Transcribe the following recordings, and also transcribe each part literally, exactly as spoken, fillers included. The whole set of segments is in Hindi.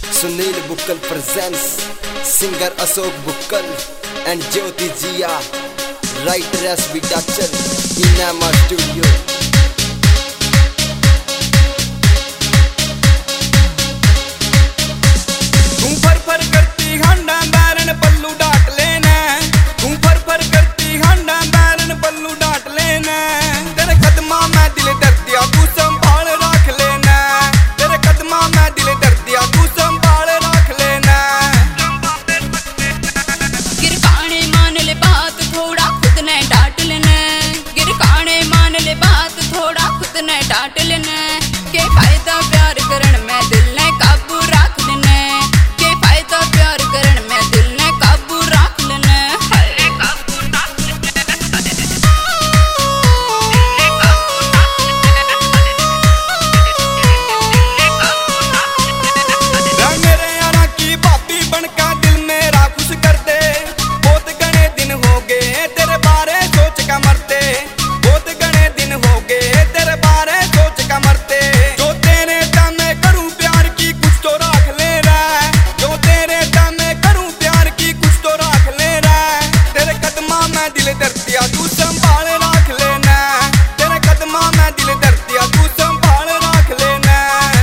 Sunil Bukkal presents singer Ashok Bukkal and Jyoti Jia, writer S B Dachal in M R Studio. तू फर फर करती हांडा बैरन पल्लू डाट लेना, तू फर फर करती हांडा बैरन पल्लू डाट लेना। तेरे कदमा में दिल डर दिया तू संभाल रख लेना, तेरे कदमा में दिल डर दिया तू संभाल रख लेना। गिरकाने मान ले बात थोड़ा खुद ने डांट लेना, गिरकाने मान ले बात थोड़ा खुद ने डांट लेना। के फायदा प्यार करण में दिल ने काबू रख लेना, के फायदा प्यार करण में दिल ने काबू रख लेना। हरे काबू रख लेना, दिल ने काबू रख लेना। मेरे यारा की भाभी बनका दिल मेरा खुश कर दे, बहुत घने दिन हो गए तेरे बारे सोच का मरते, बहुत घने दिन हो गए तेरे बारे सोच का मरते। जो तेरे दम में करूं प्यार की कुछ तो रख ले रहा, जो तेरे दम में करूं प्यार की कुछ तो रख ले रहा। तेरे कदमा में दिल दर दिया तू संभाल रख लेना, तेरे कदमा में दिल दर दिया तू संभाल रख लेना।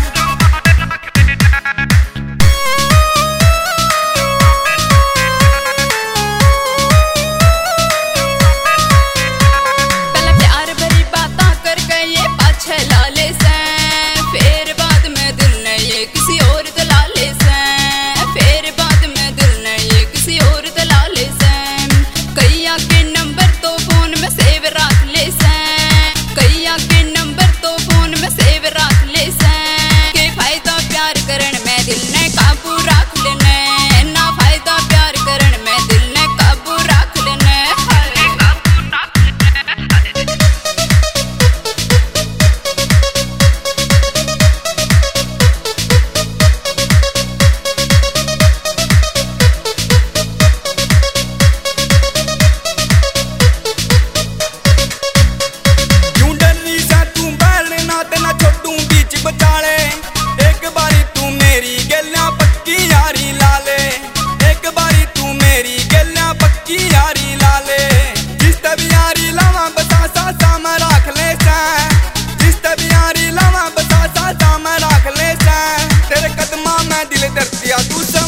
पहले प्यार भरी बातां करके ये पाछे लाले से, फिर बाद में दिल ने ये किसी और तला ले से, फिर बाद में दिल ने ये किसी और तला ले से। कैया के नंबर तो फोन में सेव रख ले से, कैया के नंबर तो फोन में सेव रख ले से। के फायदा प्यार करण में दिल ने काबू रख लेना, ना फायदा प्यार करण में दिल ने काबू रख लेना। हरे काबू रख लेना। क्यों डरनी सा तू बैलने ना ते ना छोड़ूं बीच बचाले। एक बारी तू मेरी गल्ला पक्की यारी ला ले, एक बारी तू मेरी गल्ला पक्की यारी ला ले। जिस तब यारी लावा बता सा सा मैं रख ले सा, जिस तब यारी लावा बता सा सा मैं रख ले सा। तेरे कदमा में दिल दर दिया तू